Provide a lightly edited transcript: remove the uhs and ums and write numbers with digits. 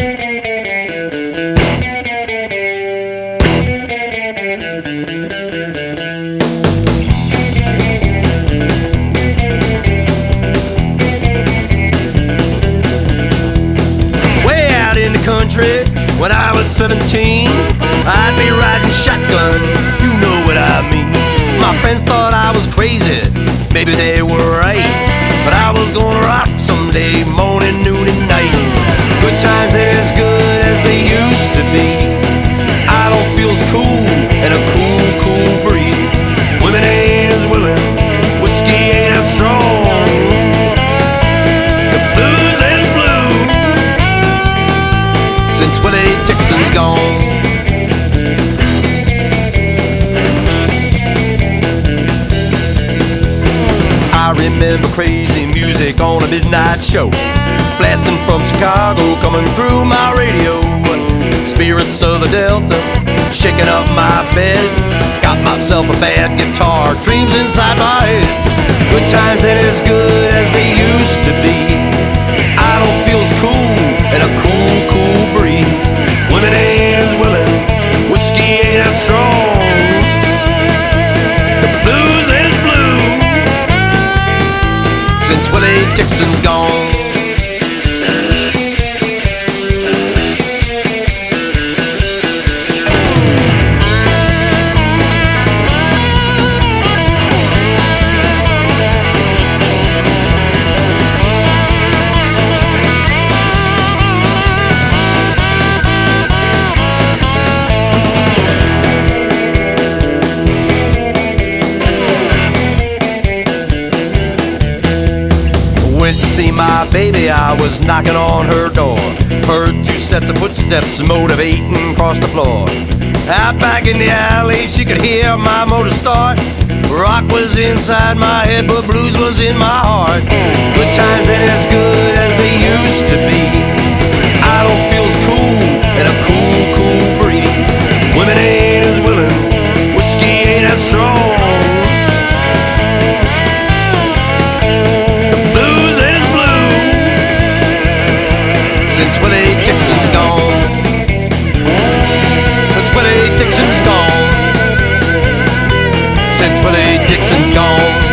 Country when I was 17, I'd be riding shotgun, you know what I mean. My friends thought I was crazy, maybe they were right, but I was gonna rock someday, morning, noon, and night. Good times ain't as good as they used to be. I don't feel as cool in a cool, cool breeze. Women ain't as willing, whiskey ain't as strong. The blues ain't as blue since Willie Dixon's gone. I remember crazy music on a midnight show, blasting from Chicago, coming through my radio. Spirits of the Delta, shaking up my bed. Got myself a bad guitar, dreams inside my head. Good times ain't as good as they used to be. I don't feel as cool in a cool, cool breeze. Women ain't as willing, whiskey ain't as strong. The blues ain't as blue since Willie Dixon's gone. Went to see my baby, I was knocking on her door. Heard two sets of footsteps motivating across the floor. Out back in the alley, she could hear my motor start. Rock was inside my head, but blues was in my heart. Good times ain't as good as they used to be. I don't feel as cool in a cool, cool breeze. Women ain't as willing, whiskey ain't as strong. Since Willie Dixon's gone. Since Willie Dixon's gone. Since Willie Dixon's gone.